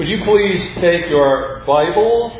Would you please take your Bibles,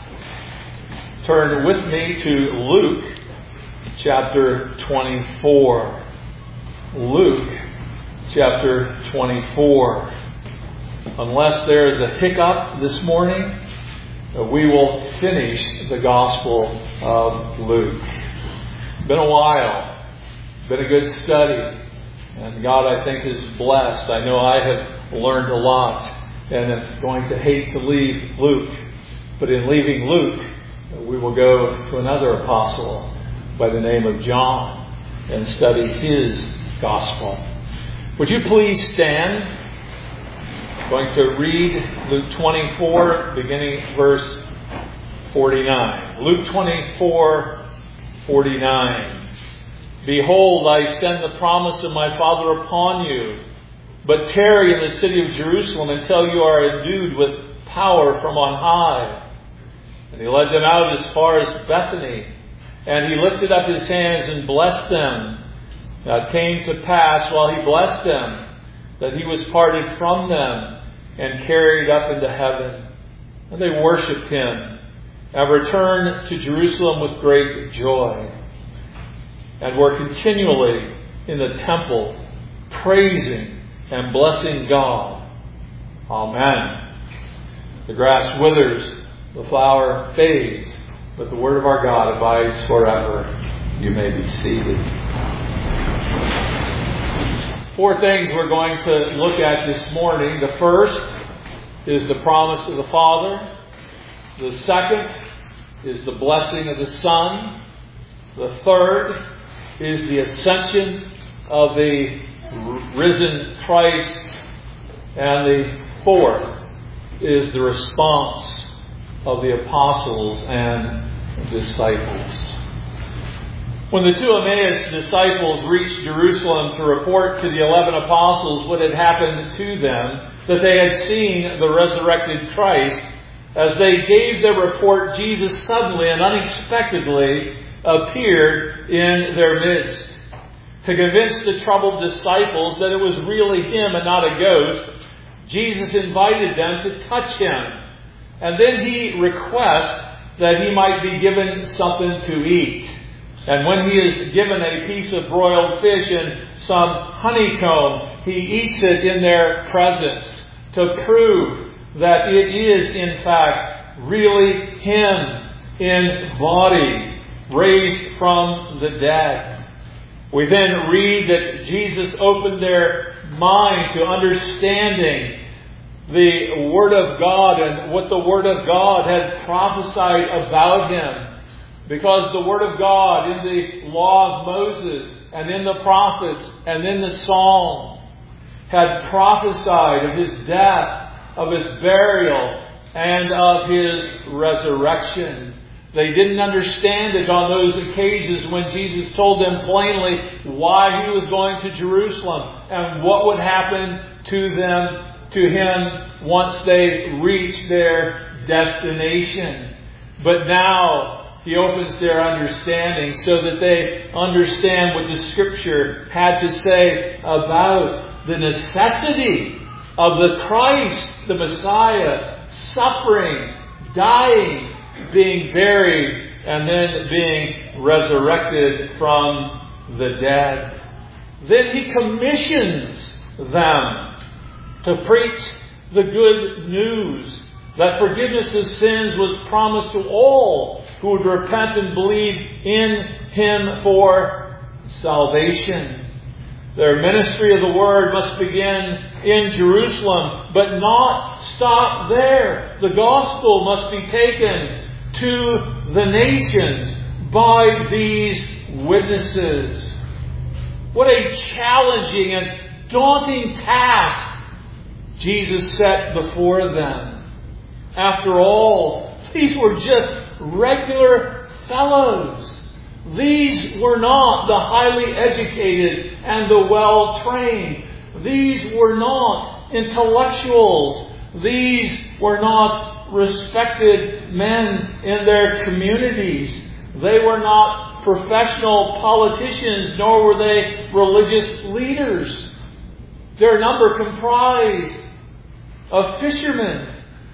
turn with me to Luke chapter 24. Luke chapter 24. Unless there is a hiccup this morning, we will finish the Gospel of Luke. Been a while. Been a good study. And God, I think, is blessed. I know I have learned a lot. And I'm going to hate to leave Luke. But in leaving Luke, we will go to another apostle by the name of John and study his Gospel. Would you please stand? I'm going to read Luke 24, beginning verse 49. Luke 24, 49. Behold, I send the promise of my Father upon you. But tarry in the city of Jerusalem until you are endued with power from on high. And he led them out as far as Bethany. And he lifted up his hands and blessed them. Now it came to pass while he blessed them that he was parted from them and carried up into heaven. And they worshipped him and returned to Jerusalem with great joy. And were continually in the temple praising and blessing God. Amen. The grass withers, the flower fades, but the word of our God abides forever. You may be seated. 4 things we're going to look at this morning. The first is the promise of the Father. The second is the blessing of the Son. The third is the ascension of the risen Christ. And the fourth is the response of the apostles and disciples. When the 2 Emmaus disciples reached Jerusalem to report to the 11 apostles what had happened to them, that they had seen the resurrected Christ, as they gave their report, Jesus suddenly and unexpectedly appeared in their midst. To convince the troubled disciples that it was really him and not a ghost, Jesus invited them to touch him. And then he requests that he might be given something to eat. And when he is given a piece of broiled fish and some honeycomb, he eats it in their presence to prove that it is in fact really him in body, raised from the dead. We then read that Jesus opened their mind to understanding the Word of God and what the Word of God had prophesied about him. Because the Word of God in the law of Moses and in the prophets and in the Psalm had prophesied of his death, of his burial, and of his resurrection. They didn't understand it on those occasions when Jesus told them plainly why he was going to Jerusalem and what would happen to him once they reached their destination. But now he opens their understanding so that they understand what the Scripture had to say about the necessity of the Christ, the Messiah, suffering, dying, being buried, and then being resurrected from the dead. Then he commissions them to preach the good news that forgiveness of sins was promised to all who would repent and believe in him for salvation. Their ministry of the Word must begin in Jerusalem, but not stop there. The gospel must be taken to the nations by these witnesses. What a challenging and daunting task Jesus set before them. After all, these were just regular fellows. These were not the highly educated and the well-trained. These were not intellectuals. These were not respected men in their communities. They were not professional politicians, nor were they religious leaders. Their number comprised of fishermen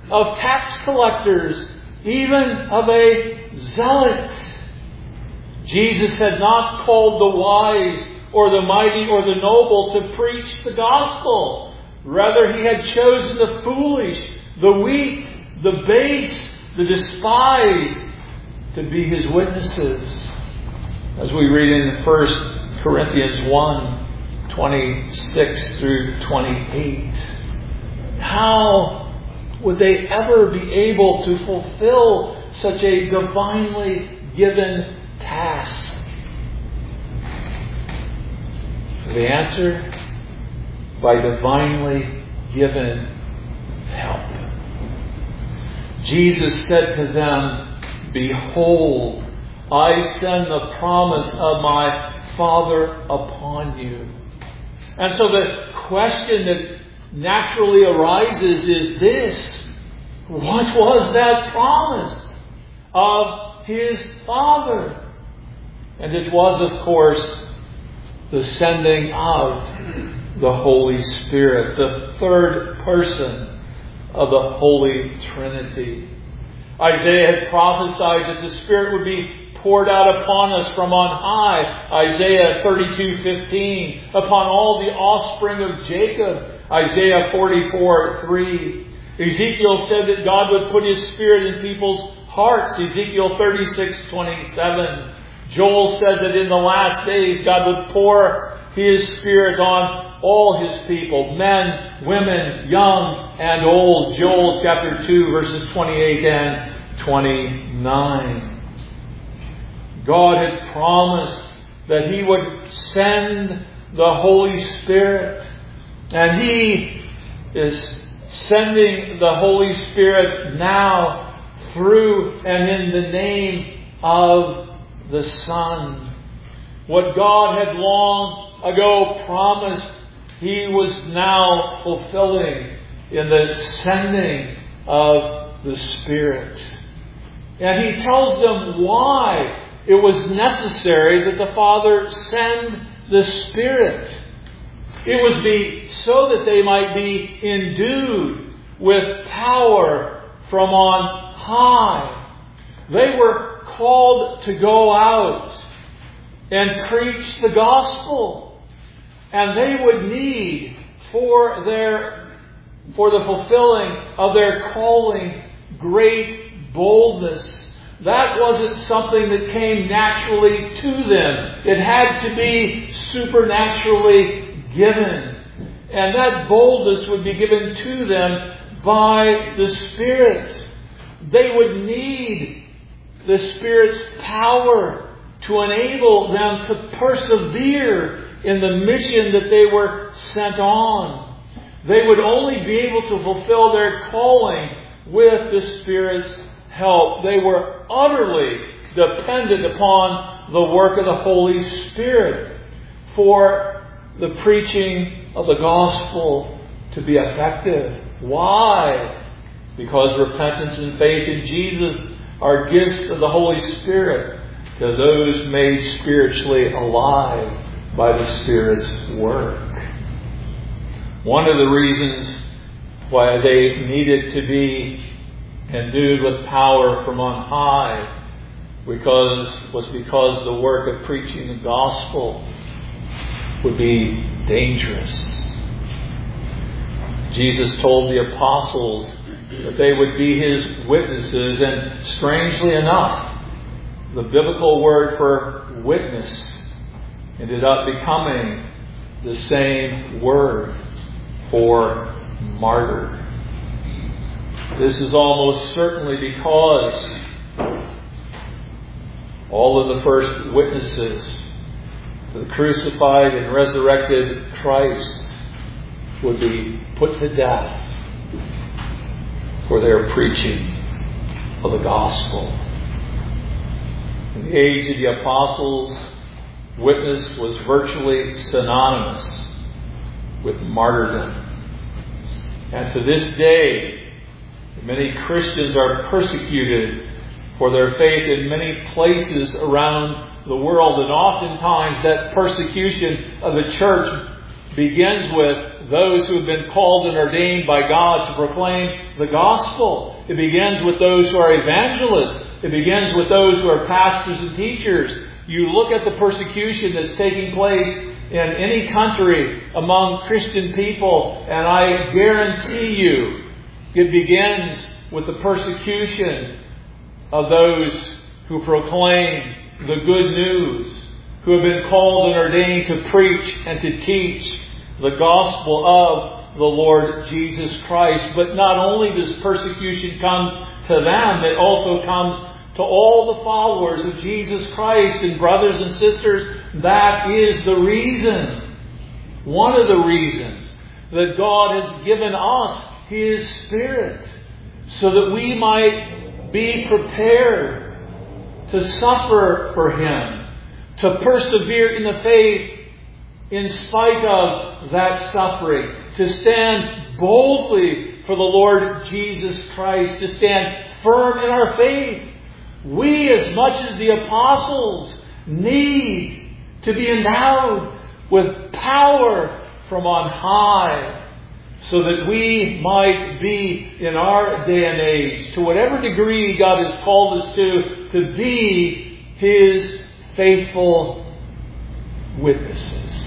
of tax collectors, even of a zealot. Jesus had not called the wise or the mighty or the noble to preach the gospel. Rather, He had chosen the foolish, the weak, the base, the despised to be His witnesses. As we read in 1 Corinthians 1, 26 through 28. How would they ever be able to fulfill such a divinely given task? The answer, by divinely given help. Jesus said to them, "Behold, I send the promise of my Father upon you." And so the question that naturally arises is this: what was that promise of His Father? And it was, of course, the sending of the Holy Spirit, the third person of the Holy Trinity. Isaiah had prophesied that the Spirit would be poured out upon us from on high. Isaiah 32:15. Upon all the offspring of Jacob. Isaiah 44:3. Ezekiel said that God would put His Spirit in people's hearts. Ezekiel 36:27. Joel said that in the last days God would pour His Spirit on all His people, men, women, young, and old. Joel chapter 2 verses 28 and 29. God had promised that He would send the Holy Spirit. And He is sending the Holy Spirit now through and in the name of the Son. What God had long ago promised, He was now fulfilling in the sending of the Spirit. And He tells them why it was necessary that the Father send the Spirit. It was so that they might be endued with power from on high. They were called to go out and preach the gospel. And they would need for the fulfilling of their calling great boldness. That wasn't something that came naturally to them. It had to be supernaturally given. And that boldness would be given to them by the Spirit. They would need the Spirit's power to enable them to persevere in the mission that they were sent on. They would only be able to fulfill their calling with the Spirit's help. They were utterly dependent upon the work of the Holy Spirit for the preaching of the gospel to be effective. Why? Because repentance and faith in Jesus are gifts of the Holy Spirit to those made spiritually alive by the Spirit's work. One of the reasons why they needed to be endued with power from on high was because the work of preaching the gospel would be dangerous. Jesus told the apostles that they would be His witnesses, and strangely enough, the biblical word for witness ended up becoming the same word for martyr. This is almost certainly because all of the first witnesses to the crucified and resurrected Christ would be put to death for their preaching of the gospel. In the age of the apostles, witness was virtually synonymous with martyrdom. And to this day, many Christians are persecuted for their faith in many places around the world. And oftentimes that persecution of the church begins with those who have been called and ordained by God to proclaim the gospel. It begins with those who are evangelists. It begins with those who are pastors and teachers. You look at the persecution that's taking place in any country among Christian people, and I guarantee you it begins with the persecution of those who proclaim the good news, who have been called and ordained to preach and to teach the gospel of the Lord Jesus Christ. But not only does persecution come to them, it also comes to all the followers of Jesus Christ. And brothers and sisters, that is the reason, one of the reasons, that God has given us His Spirit, so that we might be prepared to suffer for Him, to persevere in the faith in spite of that suffering, to stand boldly for the Lord Jesus Christ, to stand firm in our faith. We, as much as the apostles, need to be endowed with power from on high, so that we might be, in our day and age, to whatever degree God has called us to be His faithful witnesses.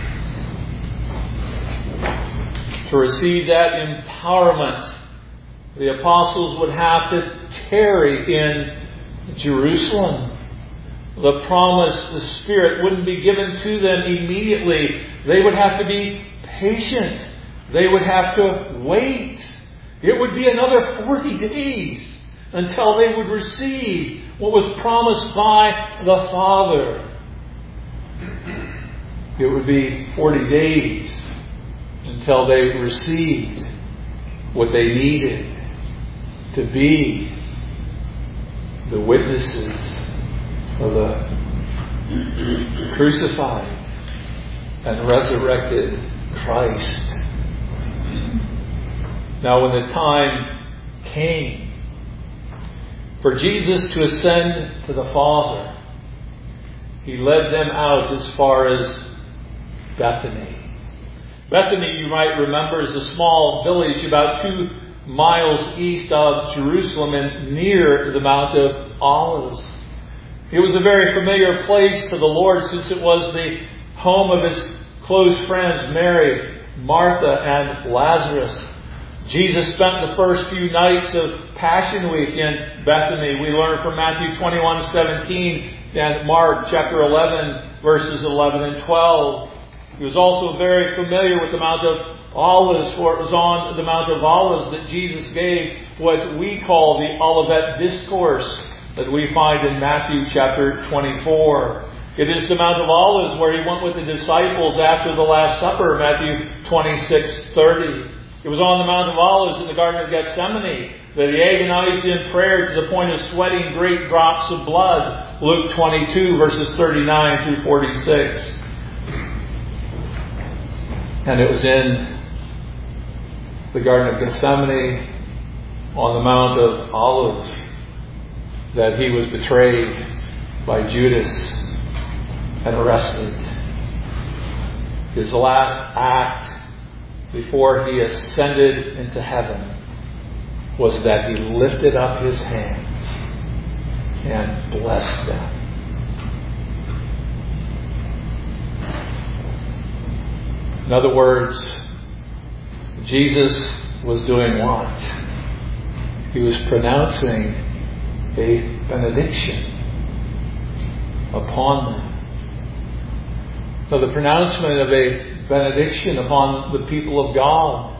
To receive that empowerment, the apostles would have to tarry in Jerusalem. The promise, the Spirit, wouldn't be given to them immediately. They would have to be patient. They would have to wait. It would be another 40 days until they would receive what was promised by the Father. It would be 40 days until they received what they needed to be the witnesses of the crucified and resurrected Christ. Now, when the time came for Jesus to ascend to the Father, He led them out as far as Bethany. Bethany, you might remember, is a small village about 2 miles east of Jerusalem and near the Mount of Olives. It was a very familiar place to the Lord, since it was the home of His close friends Mary, Martha, and Lazarus. Jesus spent the first few nights of Passion Week in Bethany. We learn from Matthew 21:17 and Mark chapter 11, verses 11 and 12. He was also very familiar with the Mount of Olives, for it was on the Mount of Olives that Jesus gave what we call the Olivet Discourse that we find in Matthew chapter 24. It is the Mount of Olives where He went with the disciples after the Last Supper, Matthew 26:30. It was on the Mount of Olives in the Garden of Gethsemane that He agonized in prayer to the point of sweating great drops of blood, Luke 22, verses 39 through 46. And it was in the Garden of Gethsemane, on the Mount of Olives, that He was betrayed by Judas and arrested. His last act before He ascended into heaven was that He lifted up His hands and blessed them. In other words, Jesus was doing what? He was pronouncing a benediction upon them. Now, the pronouncement of a benediction upon the people of God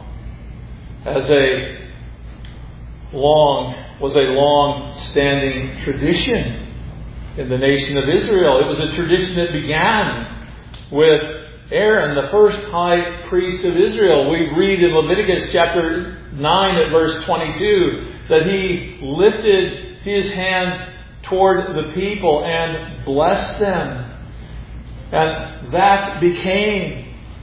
was a long-standing tradition in the nation of Israel. It was a tradition that began with Aaron, the first high priest of Israel. We read in Leviticus chapter 9 at verse 22 that he lifted his hand toward the people and blessed them. And that became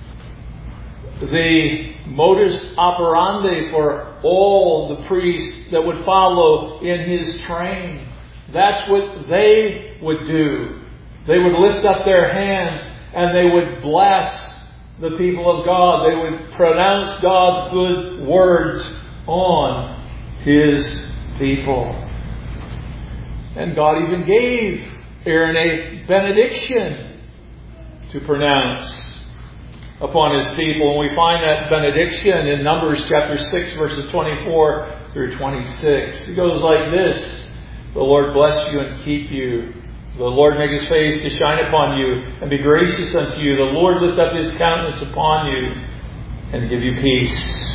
the modus operandi for all the priests that would follow in his train. That's what they would do. They would lift up their hands and they would bless the people of God. They would pronounce God's good words on His people. And God even gave Aaron a benediction to pronounce upon His people. And we find that benediction in Numbers chapter 6, verses 24 through 26. It goes like this: "The Lord bless you and keep you. The Lord make His face to shine upon you and be gracious unto you. The Lord lift up His countenance upon you and give you peace."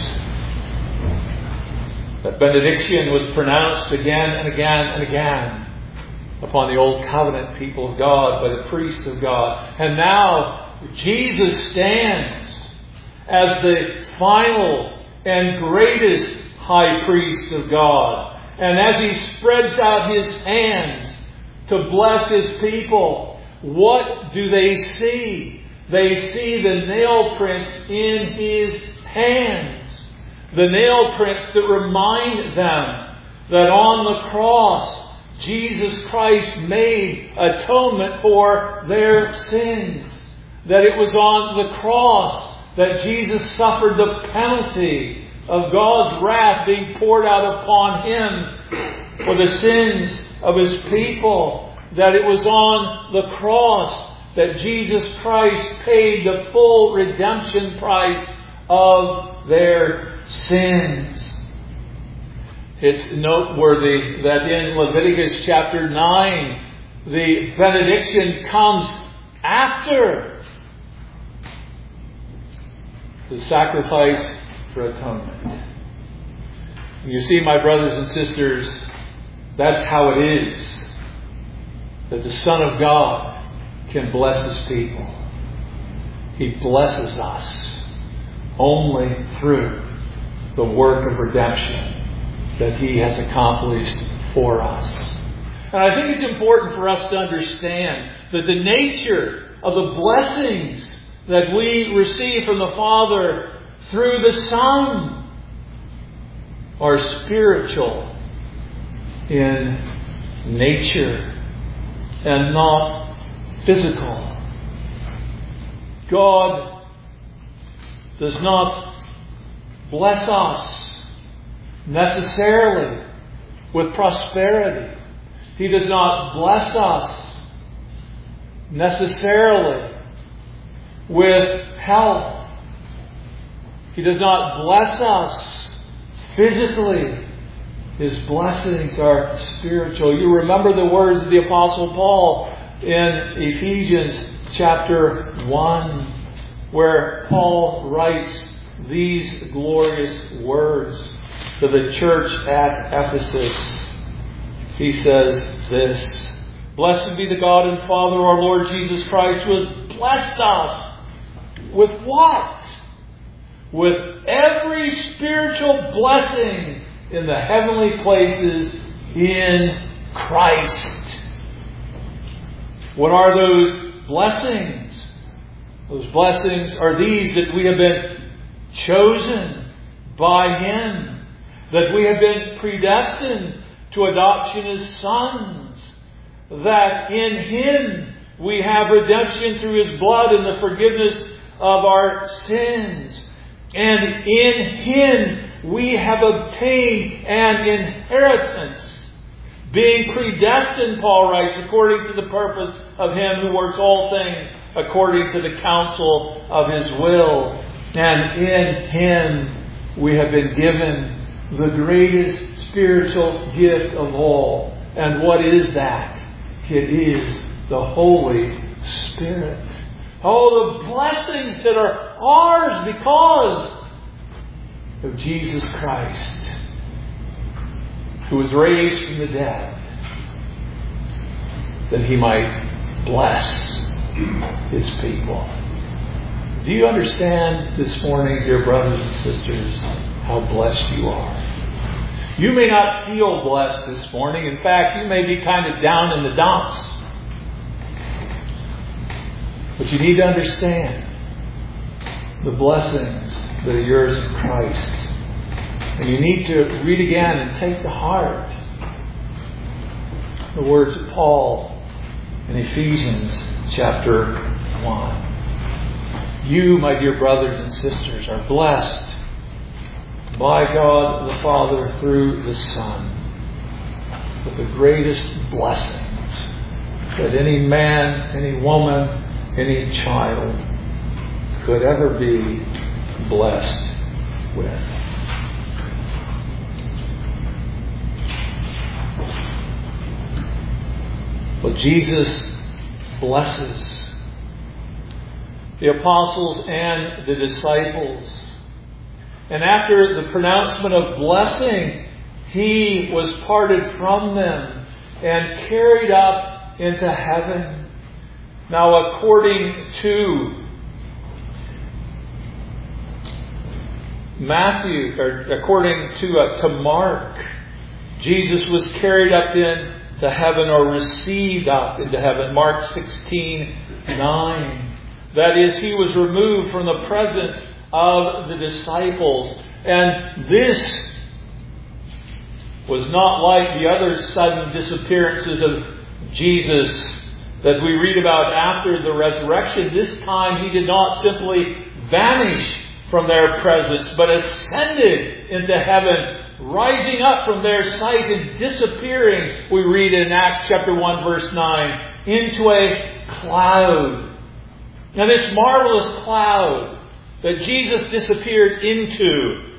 That benediction was pronounced again and again and again upon the Old Covenant people of God by the priests of God. And now Jesus stands as the final and greatest high priest of God. And as He spreads out His hands to bless His people, what do they see? They see the nail prints in His hands. The nail prints that remind them that on the cross, Jesus Christ made atonement for their sins. That it was on the cross that Jesus suffered the penalty of God's wrath being poured out upon Him for the sins of His people. That it was on the cross that Jesus Christ paid the full redemption price of their sins. It's noteworthy that in Leviticus chapter 9, the benediction comes after the sacrifice for atonement. You see, my brothers and sisters, that's how it is that the Son of God can bless His people. He blesses us only through the work of redemption that He has accomplished for us. And I think it's important for us to understand that the nature of the blessings that we receive from the Father through the Son are spiritual in nature and not physical. God does not bless us necessarily with prosperity. He does not bless us necessarily with health. He does not bless us physically. His blessings are spiritual. You remember the words of the Apostle Paul in Ephesians chapter 1, where Paul writes these glorious words to the church at Ephesus. He says this: "Blessed be the God and Father of our Lord Jesus Christ, who has blessed us with what? With every spiritual blessing in the heavenly places in Christ." What are those blessings? Those blessings are these: that we have been chosen by Him, that we have been predestined to adoption as sons, that in Him we have redemption through His blood and the forgiveness of our sins, and in Him we have obtained an inheritance, being predestined, Paul writes, according to the purpose of Him who works all things according to the counsel of His will. And in Him we have been given the greatest spiritual gift of all. And what is that? It is the Holy Spirit. Oh, the blessings that are ours because of Jesus Christ, who was raised from the dead, that He might bless His people. Do you understand this morning, dear brothers and sisters, how blessed you are? You may not feel blessed this morning. In fact, you may be kind of down in the dumps. But you need to understand the blessings that are yours in Christ. And you need to read again and take to heart the words of Paul in Ephesians chapter 1. You, my dear brothers and sisters, are blessed by God the Father through the Son with the greatest blessings that any man, any woman, any child could ever be blessed with. But Jesus blesses the apostles and the disciples. And after the pronouncement of blessing, He was parted from them and carried up into heaven. Now, according to Matthew, or according to Mark, Jesus was carried up into heaven, or received up into heaven. Mark 16:9. That is, He was removed from the presence of the disciples. And this was not like the other sudden disappearances of Jesus that we read about after the resurrection. This time He did not simply vanish from their presence, but ascended into heaven, rising up from their sight and disappearing, we read in Acts chapter 1 verse 9, into a cloud. Now this marvelous cloud that Jesus disappeared into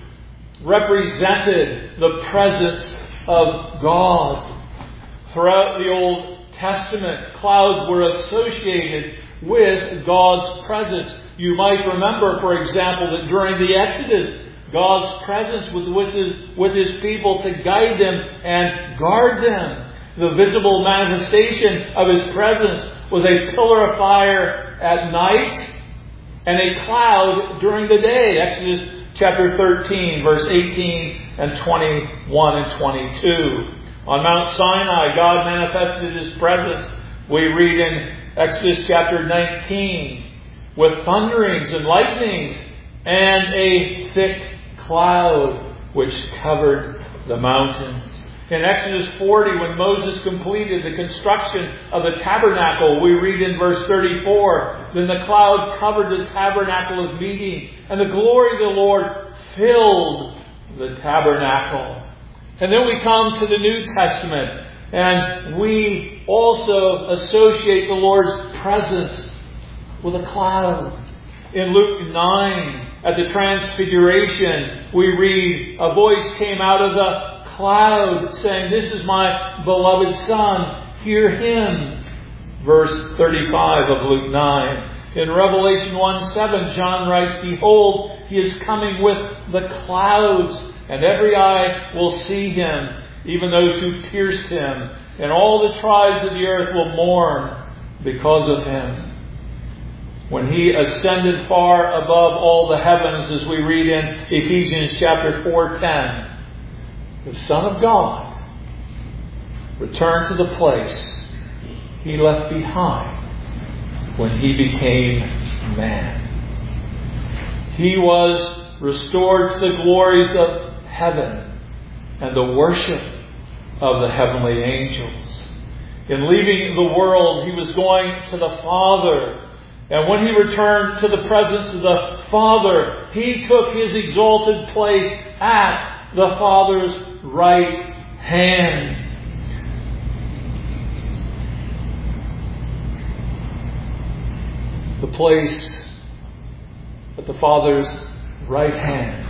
represented the presence of God. Throughout the Old Testament, clouds were associated with God's presence. You might remember, for example, that during the Exodus, God's presence was with His people to guide them and guard them. The visible manifestation of His presence was a pillar of fire at night and a cloud during the day. Exodus chapter 13, verse 18 and 21 and 22. On Mount Sinai, God manifested His presence. We read in Exodus chapter 19, with thunderings and lightnings and a thick cloud which covered the mountains. In Exodus 40, when Moses completed the construction of the tabernacle, we read in verse 34, then the cloud covered the tabernacle of meeting, and the glory of the Lord filled the tabernacle. And then we come to the New Testament, and we also associate the Lord's presence with a cloud. In Luke 9, at the Transfiguration, we read, a voice came out of the cloud saying, this is my beloved Son, hear Him. Verse 35 of Luke 9. In Revelation 1:7, John writes, behold, He is coming with the clouds, and every eye will see Him, even those who pierced Him, and all the tribes of the earth will mourn because of Him. When He ascended far above all the heavens, as we read in Ephesians chapter 4:10, the Son of God returned to the place He left behind when He became man. He was restored to the glories of heaven and the worship of the heavenly angels. In leaving the world, He was going to the Father. And when He returned to the presence of the Father, He took His exalted place at the Father's right hand. The place at the Father's right hand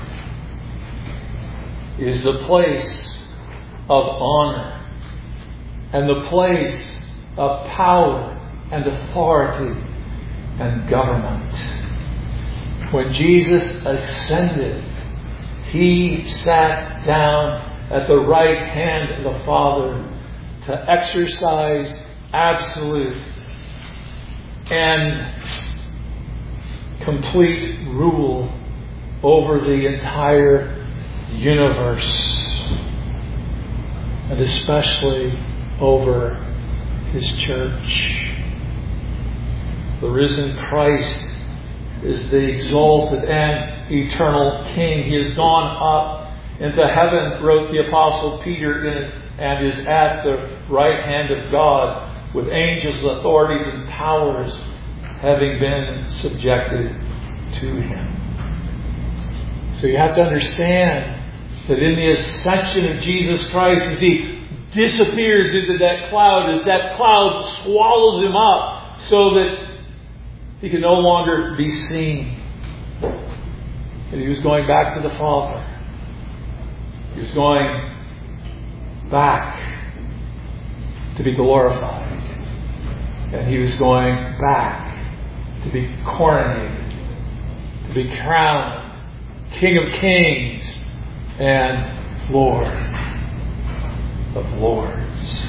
is the place of honor and the place of power and authority and government. When Jesus ascended, He sat down at the right hand of the Father to exercise absolute and complete rule over the entire universe, and especially over His church. The risen Christ is the exalted and eternal King. He has gone up into heaven, wrote the Apostle Peter, and is at the right hand of God, with angels, authorities, and powers having been subjected to Him. So you have to understand that in the ascension of Jesus Christ, as He disappears into that cloud, as that cloud swallows Him up so that He can no longer be seen. And He was going back to the Father. He was going back to be glorified. And He was going back to be coronated, to be crowned King of Kings and Lord of Lords.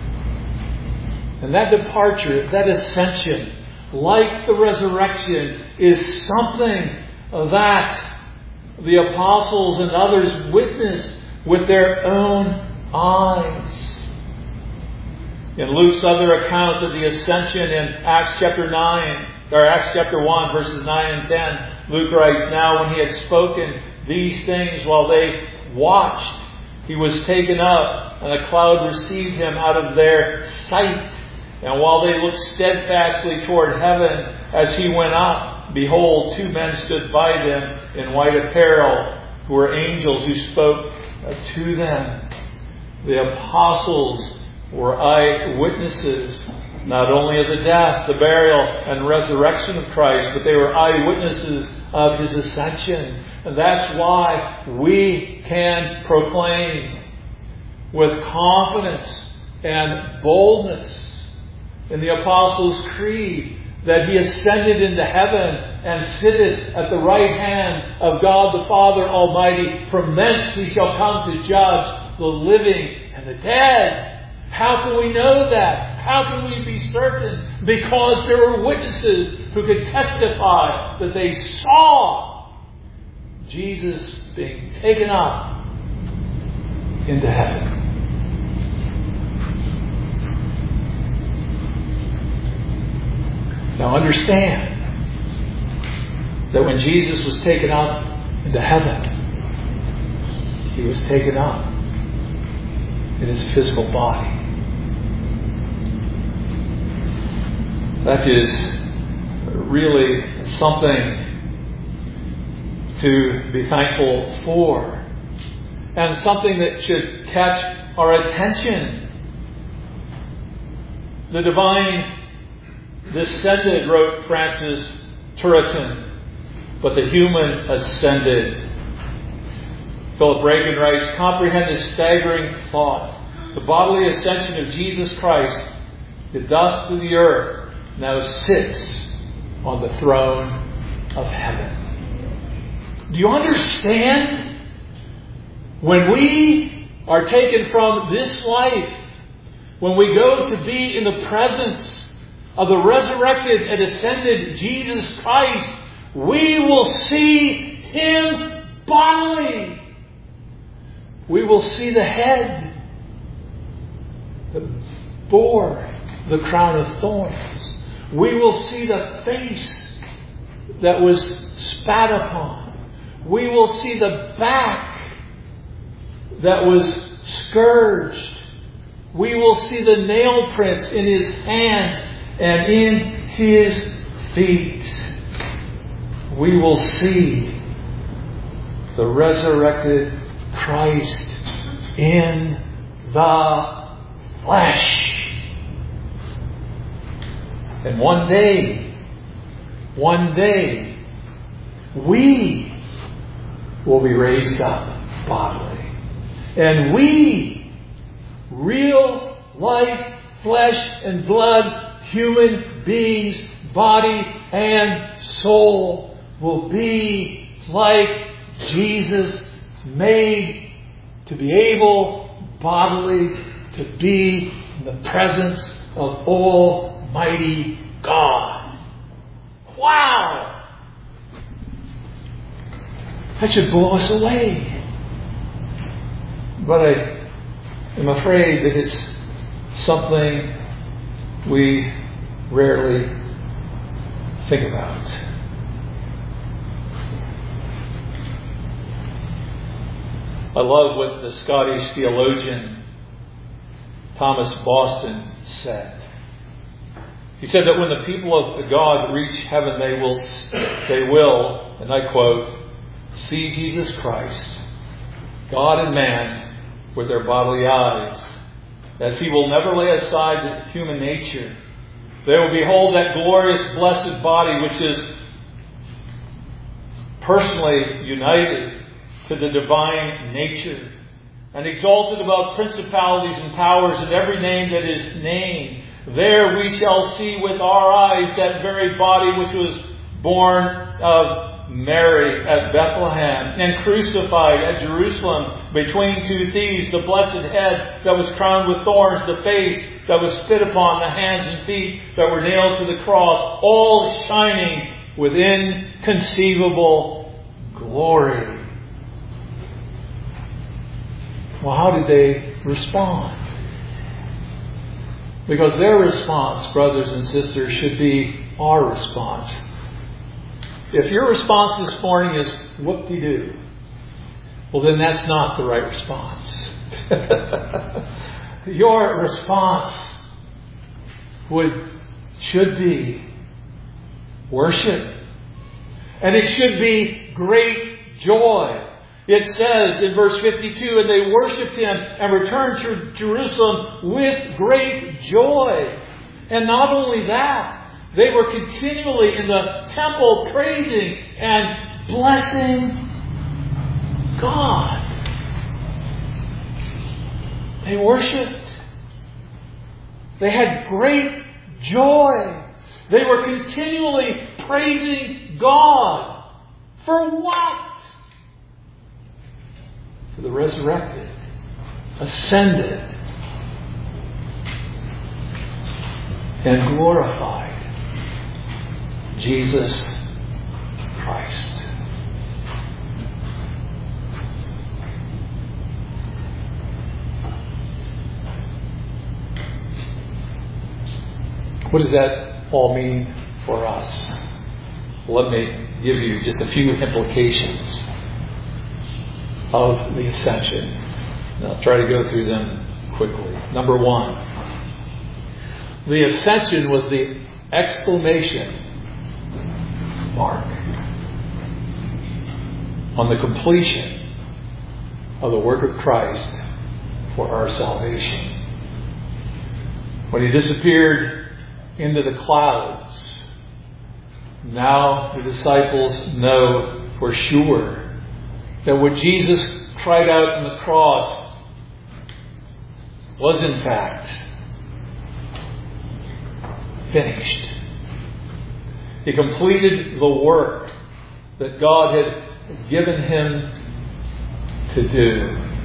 And that departure, that ascension, like the resurrection, is something that the apostles and others witnessed with their own eyes. In Luke's other account of the ascension in Acts chapter 1, verses 9 and 10, Luke writes, "Now when He had spoken these things while they watched, He was taken up, and a cloud received Him out of their sight. And while they looked steadfastly toward heaven as He went up, behold, 2 men stood by them in white apparel, who were angels who spoke to them." The apostles were eyewitnesses, not only of the death, the burial, and resurrection of Christ, but they were eyewitnesses of His ascension. And that's why we can proclaim with confidence and boldness in the Apostles' Creed that He ascended into heaven and sitteth at the right hand of God the Father Almighty. From thence He shall come to judge the living and the dead. How can we know that? How can we be certain? Because there were witnesses who could testify that they saw Jesus being taken up into heaven. Now understand that when Jesus was taken up into heaven, He was taken up in His physical body. That is really something to be thankful for, and something that should catch our attention. The divine descended, wrote Francis Turretin, but the human ascended. Philip Reagan writes, "Comprehend this staggering thought. The bodily ascension of Jesus Christ, the dust of the earth, now sits on the throne of heaven." Do you understand? When we are taken from this life, when we go to be in the presence of the resurrected and ascended Jesus Christ, we will see Him bodily. We will see the head that bore the crown of thorns. We will see the face that was spat upon. We will see the back that was scourged. We will see the nail prints in His hands and in His feet. We will see the resurrected Christ in the flesh. And one day, we will be raised up bodily. And we, real life, flesh and blood, human beings, body and soul, will be like Jesus, made to be able bodily to be in the presence of Almighty God. Wow! That should blow us away. But I am afraid that it's something we rarely think about. I love what the Scottish theologian Thomas Boston said. He said that when the people of God reach heaven, they will, and I quote, see Jesus Christ, God and man, with their bodily eyes, as He will never lay aside human nature. They will behold that glorious, blessed body which is personally united to the divine nature and exalted above principalities and powers and every name that is named. There we shall see with our eyes that very body which was born of Mary at Bethlehem and crucified at Jerusalem between two thieves, the blessed head that was crowned with thorns, the face that was spit upon, the hands and feet that were nailed to the cross, all shining with inconceivable glory. Well, how did they respond? Because their response, brothers and sisters, should be our response. If your response this morning is whoop-de-doo, well then that's not the right response. Your response should be worship. And it should be great joy. It says in verse 52, and they worshipped Him and returned to Jerusalem with great joy. And not only that, they were continually in the temple praising and blessing God. They worshipped. They had great joy. They were continually praising God. For what? For the resurrected, ascended, and glorified Jesus Christ. What does that all mean for us? Let me give you just a few implications of the ascension. And I'll try to go through them quickly. Number one, the ascension was the exclamation mark on the completion of the work of Christ for our salvation. When He disappeared into the clouds, now the disciples know for sure that what Jesus cried out on the cross was in fact finished. He completed the work that God had given Him to do.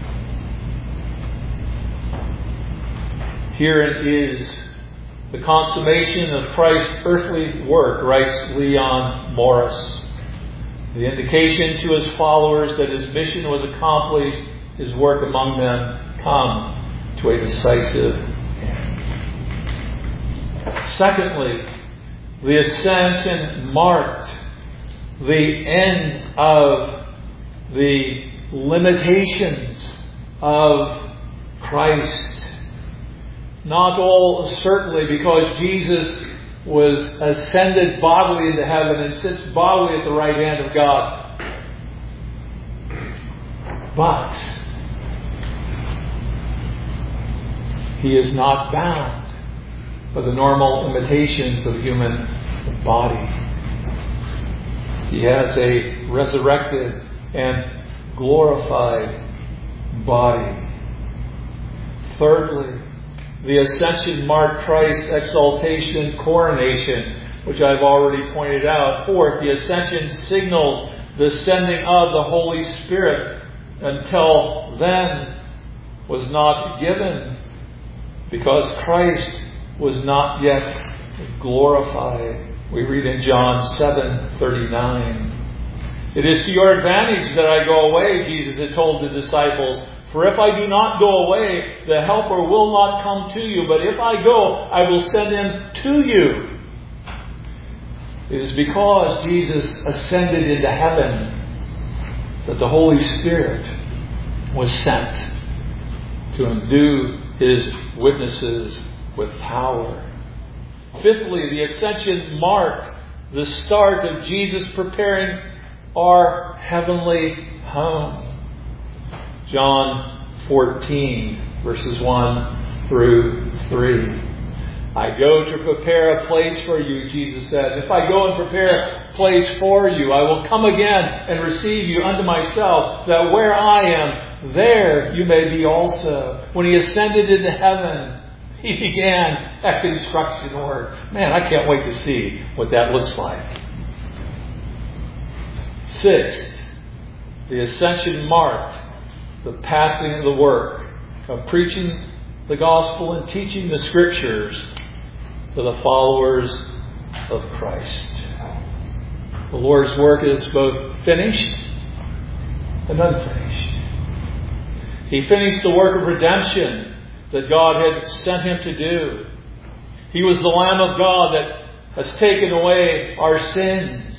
Herein is the consummation of Christ's earthly work, writes Leon Morris. The indication to His followers that His mission was accomplished, His work among them come to a decisive end. Secondly, the ascension marked the end of the limitations of Christ. Not all certainly because Jesus was ascended bodily into heaven and sits bodily at the right hand of God. But He is not bound by the normal limitations of human body. He has a resurrected and glorified body. Thirdly, the ascension marked Christ's exaltation and coronation, which I've already pointed out. Fourth, the ascension signaled the sending of the Holy Spirit until then was not given because Christ was not yet glorified. We read in John 7:39. It is to your advantage that I go away, Jesus had told the disciples. For if I do not go away, the Helper will not come to you. But if I go, I will send Him to you. It is because Jesus ascended into heaven that the Holy Spirit was sent to endue His witnesses with power. Fifthly, the ascension marked the start of Jesus preparing our heavenly home. John 14, verses 1 through 3. I go to prepare a place for you, Jesus said. If I go and prepare a place for you, I will come again and receive you unto myself, that where I am, there you may be also. When he ascended into heaven, he began that construction work. Man, I can't wait to see what that looks like. Sixth, the ascension marked the passing of the work of preaching the gospel and teaching the Scriptures to the followers of Christ. The Lord's work is both finished and unfinished. He finished the work of redemption that God had sent him to do. He was the Lamb of God that has taken away our sins.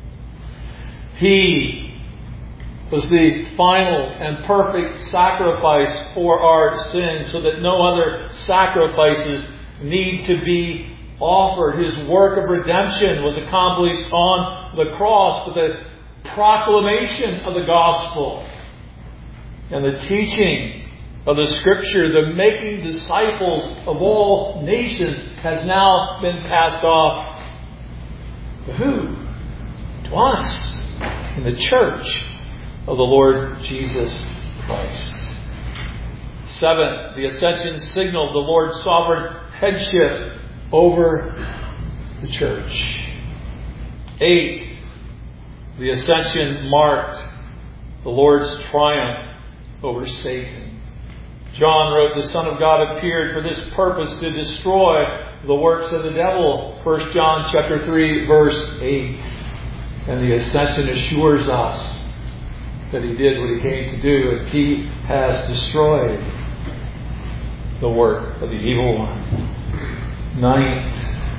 He was the final and perfect sacrifice for our sins, so that no other sacrifices need to be offered. His work of redemption was accomplished on the cross with the proclamation of the gospel and the teaching of the Scripture. The making disciples of all nations has now been passed off to who? To us in the church of the Lord Jesus Christ. Seventh, the ascension signaled the Lord's sovereign headship over the church. Eighth, the ascension marked the Lord's triumph over Satan. John wrote, the Son of God appeared for this purpose, to destroy the works of the devil. 1 John chapter 3, verse 8. And the ascension assures us that he did what he came to do, and he has destroyed the work of the evil one. Ninth,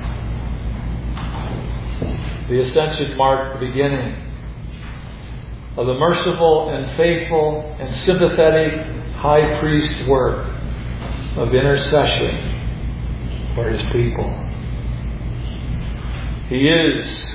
the ascension marked the beginning of the merciful and faithful and sympathetic high priest work of intercession for his people. He is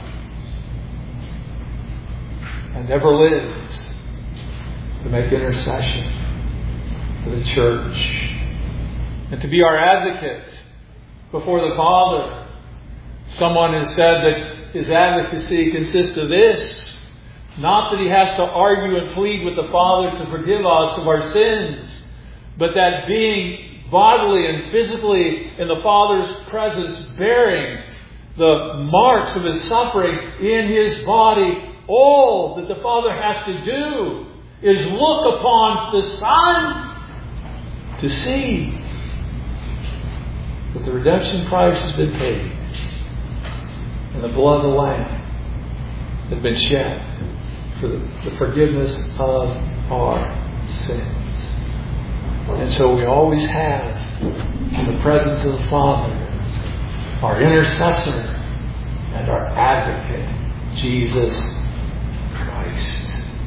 and ever lives to make intercession for the church and to be our advocate before the Father. Someone has said that his advocacy consists of this: not that he has to argue and plead with the Father to forgive us of our sins, but that being bodily and physically in the Father's presence, bearing the marks of his suffering in his body, all that the Father has to do is look upon the Son to see that the redemption price has been paid and the blood of the Lamb has been shed for the forgiveness of our sins. And so we always have in the presence of the Father our intercessor and our advocate, Jesus Christ.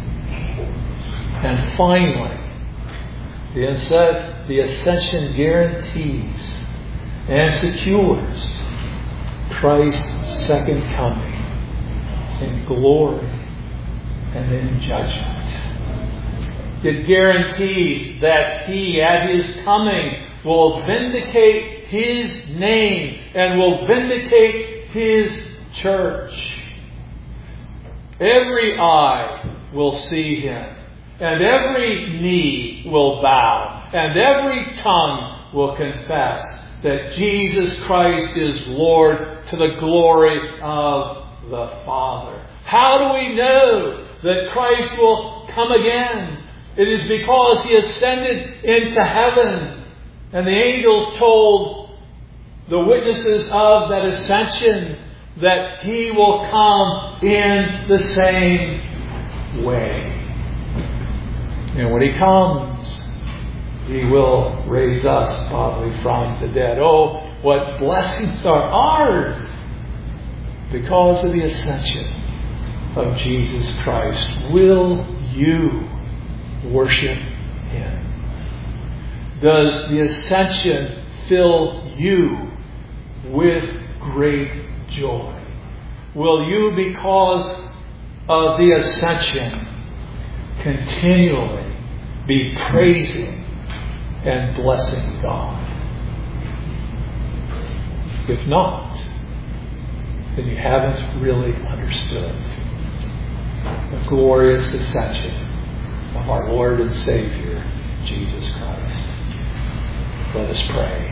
And finally, the ascension guarantees and secures Christ's second coming in glory and in judgment. It guarantees that He, at His coming, will vindicate His name and will vindicate His church. Every eye will see Him, and every knee will bow, and every tongue will confess that Jesus Christ is Lord, to the glory of the Father. How do we know that Christ will come again? It is because He ascended into heaven, and the angels told the witnesses of that ascension that He will come in the same way. And when He comes, He will raise us bodily from the dead. Oh, what blessings are ours because of the ascension of Jesus Christ. Will you worship Him? Does the ascension fill you with great joy. Will you, because of the ascension, continually be praising and blessing God? If not, then you haven't really understood the glorious ascension of our Lord and Savior, Jesus Christ. Let us pray.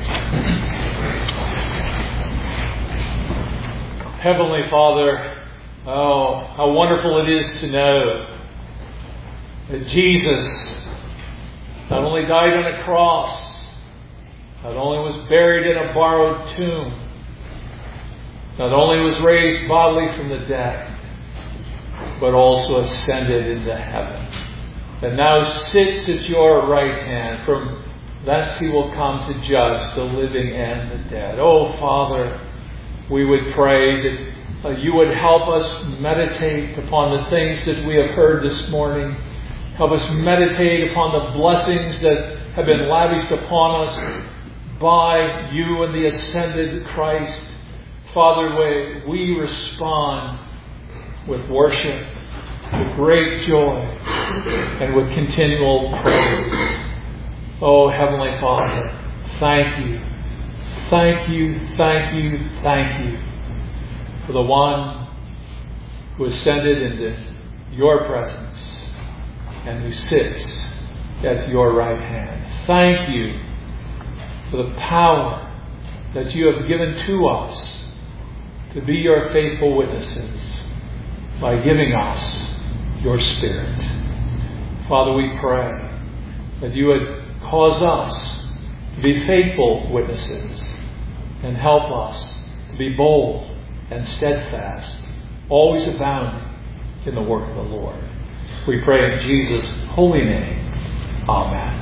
Heavenly Father, oh, how wonderful it is to know that Jesus not only died on a cross, not only was buried in a borrowed tomb, not only was raised bodily from the dead, but also ascended into heaven, and now sits at your right hand. From thence he will come to judge the living and the dead. Oh, Father, we would pray that you would help us meditate upon the things that we have heard this morning. Help us meditate upon the blessings that have been lavished upon us by you and the ascended Christ. Father, we respond with worship, with great joy, and with continual praise. Oh, Heavenly Father, thank you. Thank you, thank you, thank you for the one who ascended into your presence and who sits at your right hand. Thank you for the power that you have given to us to be your faithful witnesses by giving us your Spirit. Father, we pray that you would cause us to be faithful witnesses and help us to be bold and steadfast, always abounding in the work of the Lord. We pray in Jesus' holy name. Amen.